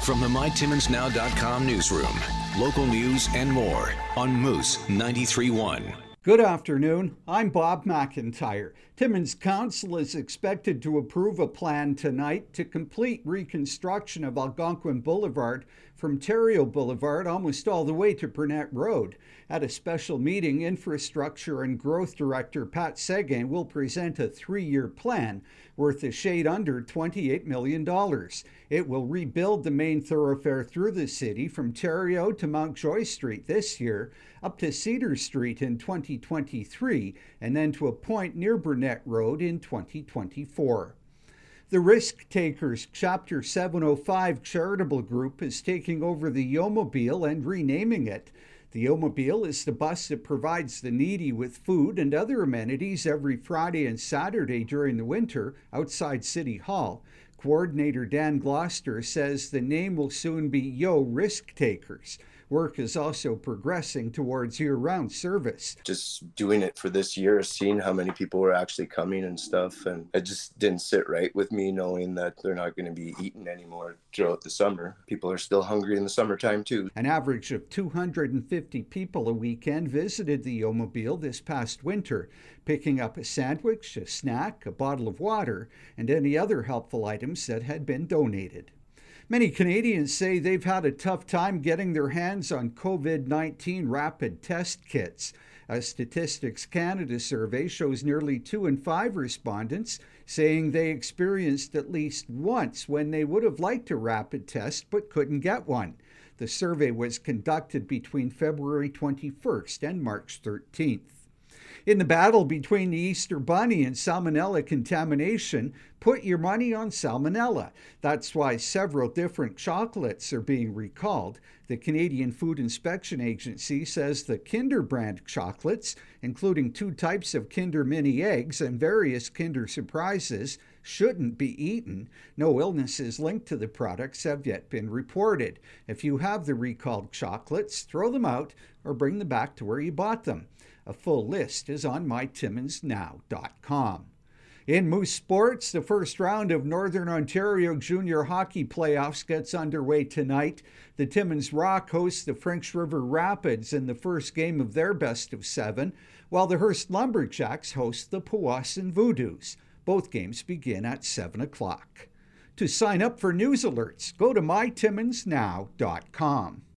From the MyTimmonsNow.com newsroom, local news and more on Moose 93.1. Good afternoon. I'm Bob McIntyre. Timmins Council is expected to approve a plan tonight to complete reconstruction of Algonquin Boulevard from Theriault Boulevard almost all the way to Burnett Road. At a special meeting, Infrastructure and Growth Director Pat Seguin will present a 3-year plan worth a shade under $28 million. It will rebuild the main thoroughfare through the city from Theriault to Mountjoy Street this year, up to Cedar Street in 2023, and then to a point near Burnett Road in 2024. The Risk Takers Chapter 705 charitable group is taking over the Yomobile and renaming it. The Yomobile is the bus that provides the needy with food and other amenities every Friday and Saturday during the winter outside City Hall. Coordinator Dan Gloucester says the name will soon be Yo Risk Takers. Work is also progressing towards year-round service. Just doing it for this year, seeing how many people were actually coming and stuff, and it just didn't sit right with me knowing that they're not going to be eating anymore throughout the summer. People are still hungry in the summertime too. An average of 250 people a weekend visited the Yomobile this past winter, picking up a sandwich, a snack, a bottle of water, and any other helpful items that had been donated. Many Canadians say they've had a tough time getting their hands on COVID-19 rapid test kits. A Statistics Canada survey shows nearly 2 in 5 respondents saying they experienced at least once when they would have liked a rapid test but couldn't get one. The survey was conducted between February 21st and March 13th. In the battle between the Easter Bunny and salmonella contamination, put your money on salmonella. That's why several different chocolates are being recalled. The Canadian Food Inspection Agency says the Kinder brand chocolates, including 2 types of Kinder Mini eggs and various Kinder Surprises, shouldn't be eaten. No illnesses linked to the products have yet been reported. If you have the recalled chocolates, throw them out or bring them back to where you bought them. A full list is on mytimmonsnow.com. In Moose Sports, the first round of Northern Ontario Junior Hockey Playoffs gets underway tonight. The Timmins Rock hosts the French River Rapids in the first game of their best of 7, while the Hearst Lumberjacks host the Powassan Voodoos. Both games begin at 7 o'clock. To sign up for news alerts, go to mytimmonsnow.com.